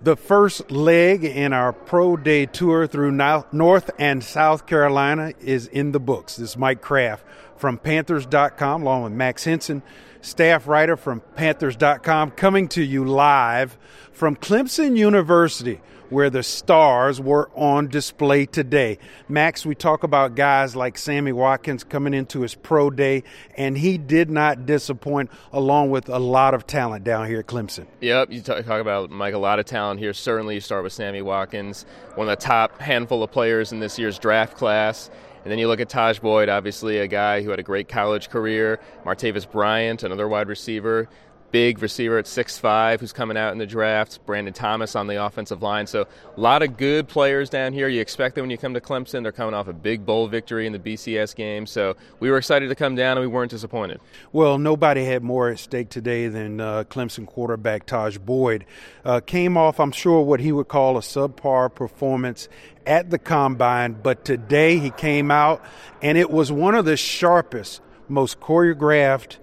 The first leg in our Pro Day tour through North and South Carolina is in the books. This is Mike Kraft from Panthers.com, along with Max Henson, staff writer from Panthers.com, coming to you live from Clemson University, where the stars were on display today. Max, we talk about guys like Sammy Watkins coming into his pro day, and he did not disappoint, along with a lot of talent down here at Clemson. Yep, you talk about, Mike, a lot of talent here. Certainly you start with Sammy Watkins, one of the top handful of players in this year's draft class. And then you look at Tajh Boyd, obviously a guy who had a great college career. Martavis Bryant, another wide receiver. Big receiver at 6'5", who's coming out in the draft. Brandon Thomas on the offensive line. So a lot of good players down here. You expect them when you come to Clemson. They're coming off a big bowl victory in the BCS game. So we were excited to come down, and we weren't disappointed. Well, nobody had more at stake today than Clemson quarterback Tajh Boyd. Came off, I'm sure, what he would call a subpar performance at the Combine. But today he came out, and it was one of the sharpest, most choreographed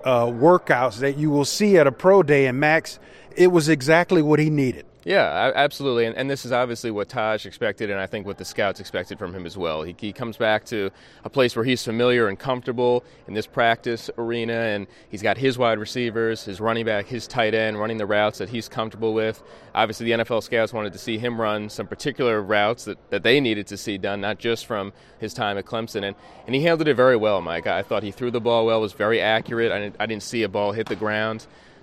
workouts that you will see at a pro day. And Max, it was exactly what he needed. Yeah, absolutely. And this is obviously what Tajh expected, and I think what the scouts expected from him as well. He comes back to a place where he's familiar and comfortable in this practice arena, and he's got his wide receivers, his running back, his tight end, running the routes that he's comfortable with. Obviously, the NFL scouts wanted to see him run some particular routes that they needed to see done, not just from his time at Clemson. And he handled it very well, Mike. I thought he threw the ball well, was very accurate. I didn't see a ball hit the ground.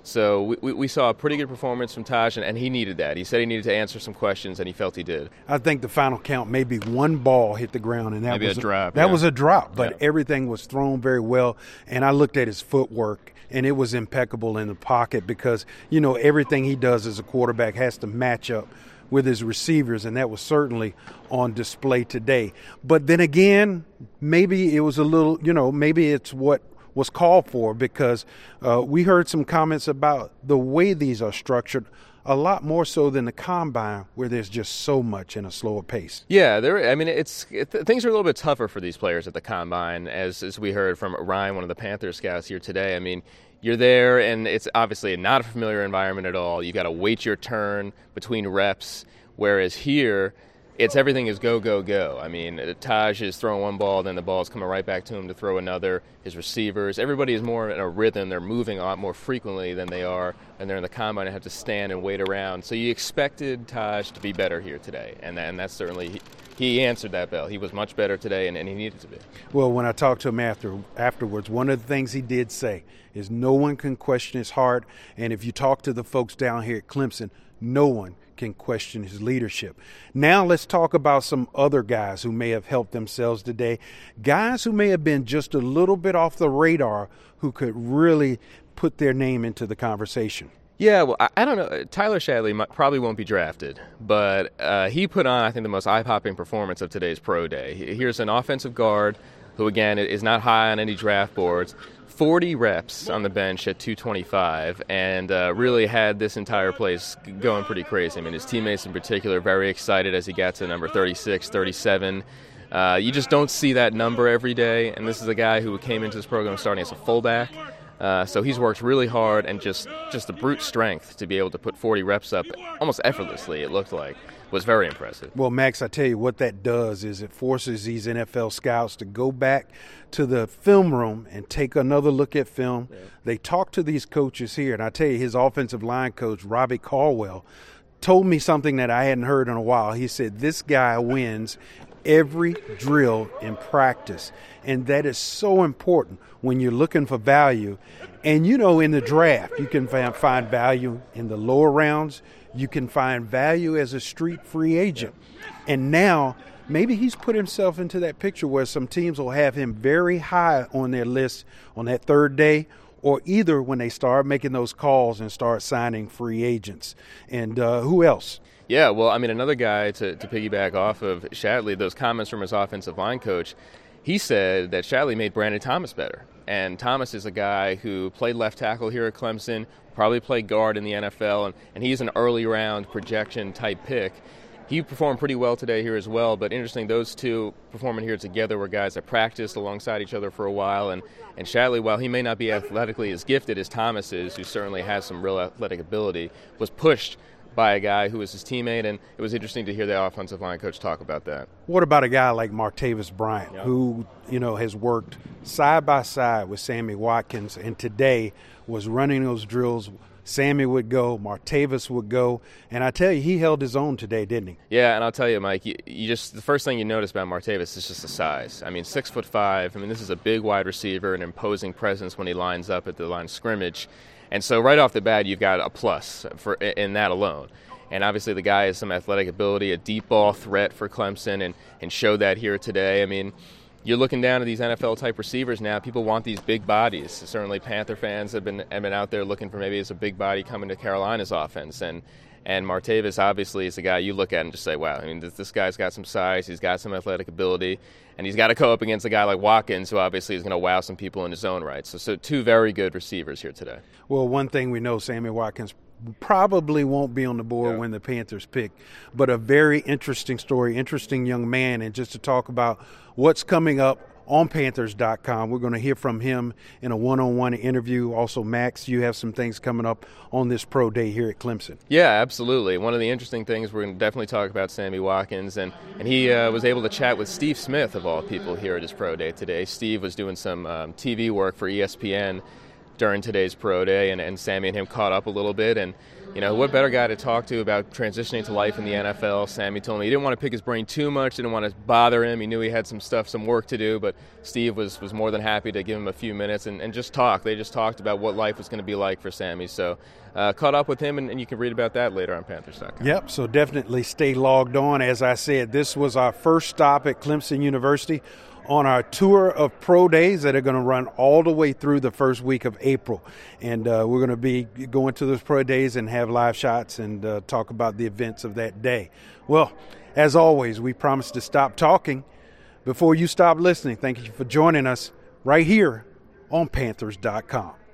So we saw a pretty good performance from Tajh, and he needed that. He said he needed to answer some questions, and he felt he did. I think the final count, maybe one ball hit the ground, and that was a drop. That was a drop, but everything was thrown very well. And I looked at his footwork, and it was impeccable in the pocket because, you know, everything he does as a quarterback has to match up with his receivers, and that was certainly on display today. But then again, maybe it was a little, maybe it's what was called for, because we heard some comments about the way these are structured, a lot more so than the Combine, where there's just so much in a slower pace. Yeah, things are a little bit tougher for these players at the Combine, as we heard from Ryan, one of the Panthers scouts here today. I mean, you're there, and it's obviously not a familiar environment at all. You got to wait your turn between reps, whereas here, everything is go, go, go. I mean, Tajh is throwing one ball, then the ball is coming right back to him to throw another. His receivers, everybody is more in a rhythm. They're moving a lot more frequently than they are, and they're in the Combine and have to stand and wait around. So you expected Tajh to be better here today, and that's certainly he answered that bell. He was much better today, and he needed to be. Well, when I talked to him afterwards, one of the things he did say is no one can question his heart, and if you talk to the folks down here at Clemson, no one can question his leadership. Now let's talk about some other guys who may have helped themselves today, guys who may have been just a little bit off the radar who could really put their name into the conversation. Yeah, well, I don't know. Tyler Shadley probably won't be drafted, but he put on, I think, the most eye-popping performance of today's pro day. Here's an offensive guard who, again, is not high on any draft boards, 40 reps on the bench at 225, and really had this entire place going pretty crazy. I mean, his teammates in particular very excited as he got to number 36, 37. You just don't see that number every day, and this is a guy who came into this program starting as a fullback. So he's worked really hard, and just the brute strength to be able to put 40 reps up almost effortlessly, it looked like, was very impressive. Well, Max, I tell you what that does is it forces these NFL scouts to go back to the film room and take another look at film. Yeah. They talk to these coaches here, and I tell you, his offensive line coach, Robbie Caldwell, told me something that I hadn't heard in a while. He said, this guy wins every drill in practice, and that is so important when you're looking for value. And, in the draft, you can find value in the lower rounds. You can find value as a street free agent. And now maybe he's put himself into that picture where some teams will have him very high on their list on that third day, or either when they start making those calls and start signing free agents. And who else? Yeah, well, I mean, another guy to piggyback off of Shadley, those comments from his offensive line coach, he said that Shadley made Brandon Thomas better. And Thomas is a guy who played left tackle here at Clemson, probably played guard in the NFL, and he's an early round projection type pick. He performed pretty well today here as well, but interesting, those two performing here together were guys that practiced alongside each other for a while, and Shadley, while he may not be athletically as gifted as Thomas is, who certainly has some real athletic ability, was pushed by a guy who was his teammate, and it was interesting to hear the offensive line coach talk about that. What about a guy like Martavis Bryant, who, has worked side by side with Sammy Watkins, and today was running those drills? Sammy would go, Martavis would go, and I tell you, he held his own today, didn't he? Yeah, and I'll tell you, Mike, you just the first thing you notice about Martavis is just the size. I mean, 6'5". I mean, this is a big wide receiver, an imposing presence when he lines up at the line of scrimmage, and so right off the bat, you've got a plus in that alone. And obviously, the guy has some athletic ability, a deep ball threat for Clemson, and showed that here today. I mean, you're looking down at these NFL-type receivers now. People want these big bodies. Certainly, Panther fans have been out there looking for maybe as a big body coming to Carolina's offense. And Martavis obviously is a guy you look at and just say, wow, I mean, this guy's got some size, he's got some athletic ability, and he's got to go up against a guy like Watkins, who obviously is going to wow some people in his own right. So two very good receivers here today. Well, one thing we know, Sammy Watkins probably won't be on the board when the Panthers pick, but a very interesting story, interesting young man. And just to talk about what's coming up on Panthers.com, we're going to hear from him in a one-on-one interview. Also, Max, you have some things coming up on this pro day here at Clemson. Yeah, absolutely. One of the interesting things, we're going to definitely talk about Sammy Watkins, and he was able to chat with Steve Smith, of all people, here at his pro day today. Steve was doing some TV work for ESPN during today's pro day, and Sammy and him caught up a little bit. And what better guy to talk to about transitioning to life in the NFL? Sammy told me he didn't want to pick his brain too much, didn't want to bother him. He knew he had some work to do, but Steve was more than happy to give him a few minutes and just talk. They just talked about what life was going to be like for Sammy. So caught up with him, and you can read about that later on Panthers.com. Yep, so definitely stay logged on. As I said, this was our first stop at Clemson University on our tour of pro days that are going to run all the way through the first week of April. And we're going to be going to those pro days and have live shots and talk about the events of that day. Well, as always, we promise to stop talking before you stop listening. Thank you for joining us right here on Panthers.com.